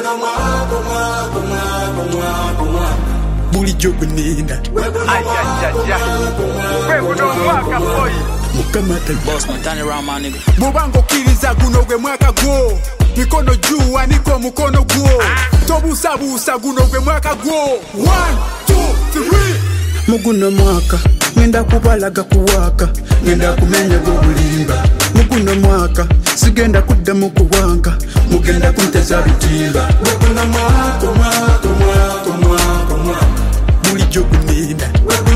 bulijjo gunenda mubango kiriza guno gwe mwaka gwo mikono juu aniko mukono gwo tobusabusa guno gwe mwaka gwo 1 2 3 muguno mwaka ngenda kubalaga kuwaka ngenda kumenya gobulimba muguno mwaka sigenda kudda mukuwanga mugenda kunteza bitimba muguno mwaka bulijjo gunenda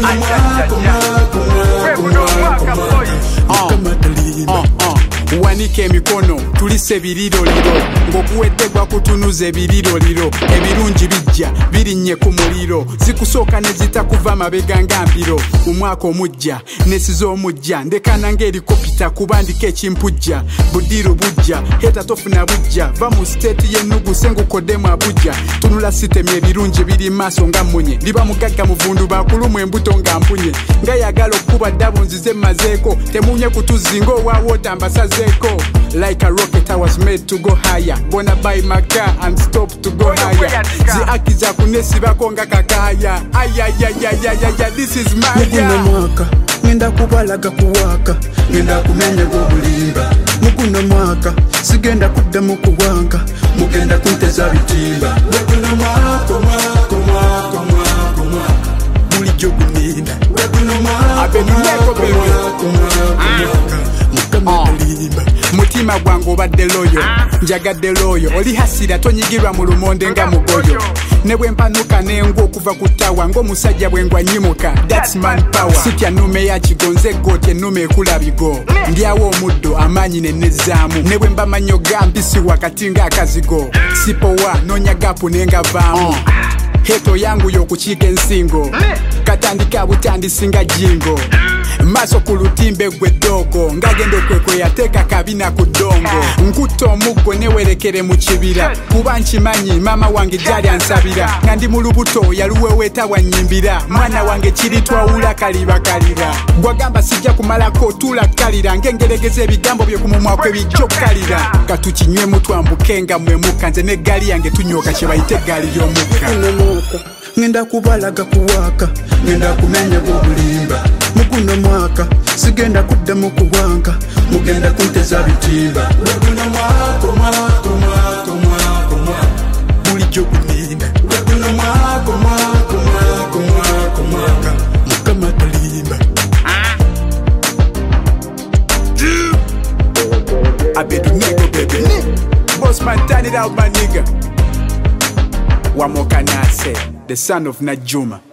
wanike emikono tulise biriroliro ng'okuweddegwa kutunuza ebiriroliro ebirungi bijja birinnye ku muliro zikusooka ne zitakuva mabega nga mbiro mu mwaka omujja nesiza omujja ndekana ng'erikopita kubandika ekimpujja budiru bujja heta tofuna bujja va mu siteeti y'ennugu sengukoddemu abujja tunula sitemye ebirungi biri maaso nga mmunye liba mugagga muvundu bakulumu embuto nga mpunye nga yagala okuba ddabu nzize mmazeeko temunye kutuzinga owawoota mbasazeeko like a rocket I was made to go higher bona buy my car and stop to go higher zi akiza kunesibako nga kakaya ayayayayaya this is my muguno mwaka ngenda kubalaga kuwaka ngenda kumenya gobulimba muguno mwaka sigenda kudda mukuwanga mugenda kunteza bitimba muguno mwaka bulijjo gunenda muguno mwaka mutima gwange obadde loyo njagadde loyo oli hasira tonyigirwa mu lumonde nga mugoyo ne bwe mpanuka n'engwa okuva ku ttawa ng'omusajja bwe ngwa nyimuka that's man power sitya nnume ya kigonze egooti ennume ekula bigo ndyawo omuddo amaanyi ne nezzaamu ne bwe mba manyo gambisi wakati ng'akazigo sipowa noonya gapu ne ngavaamu heto yangu y'okukiika ensingo katandika butandisi nga jingo maaso ku lutimbe gwe ddogo ng'agenda okwekwe yateeka kabina ku ddongo nkutta omuggo newerekere mu kibira kuba nkimanyi maama wange gyali ansabira nga ndi mu lubuto yaluweweeta wanyimbira mwana wange kiri twawula kalibakalira gwagamba sijja kumalako tuula kalira ng'engeregeza ebigambo bye ku mumwa kwe bijja okkalira katukinywemu twambuke nga mwemuka nze n'eggaali yange tunyooka kye bayite eggaali y'omukka ngenda kubalaga kuwaka ngenda kumenya gobulimba muguno mwaka sigenda kudda mukuwanga mugenda kunteza bitimba muguno mwaka bulijjo gunenda muguno mwaka mukama talimba Abednego baby boss man turn it out my nigga Wamokanase the son of Najuma